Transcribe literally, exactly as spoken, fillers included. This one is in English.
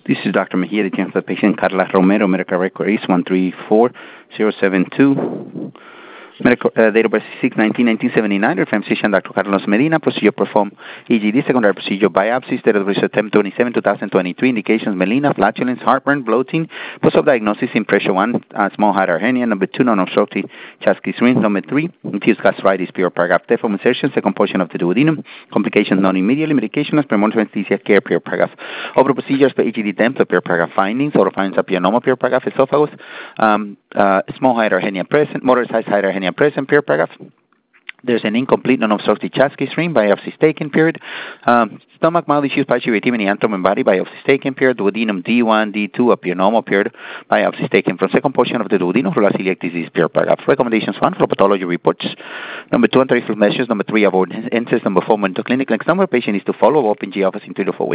This is Doctor Mejia, the general patient Carla Romero, medical record is one three four zero seven two. Medical uh, date of birth six nineteen nineteen seventy-nine. Reference physician Doctor Carlos Medina. Procedure performed E G D, secondary procedure biopsy. Date of birth September twenty-seventh, twenty twenty-three. Indications melena, flatulence, heartburn, bloating. Post-op diagnosis in pressure one, uh, small hiatal hernia. Number two, non-obstructive Chasky ring. Number three, diffuse gastritis, pure paragraph. Deform insertion, second portion of the duodenum. Complications non immediately. Medication as premonitory anesthesia care, pure paragraph. Over procedures for E G D temp, pure paragraph findings. Auto findings of pianoma, pure paragraph esophagus. Um, uh, small hiatal hernia present. Moderate size hiatal hernia present, pure paragraph. There's an incomplete non-obstructive Chasky stream, biopsy taken, period. Um, stomach, mouth issues, pituitary, antrum, and body, biopsy taken, period. Duodenum D one, D two, up your normal, period. Biopsy taken from second portion of the duodenum, for celiac disease, period. Paragraph. Recommendations one, for pathology reports. Number two, anti-reflux measures. Number three, avoid incest. Number four, mental clinic. Next number, patient is to follow up in G office in three to four weeks.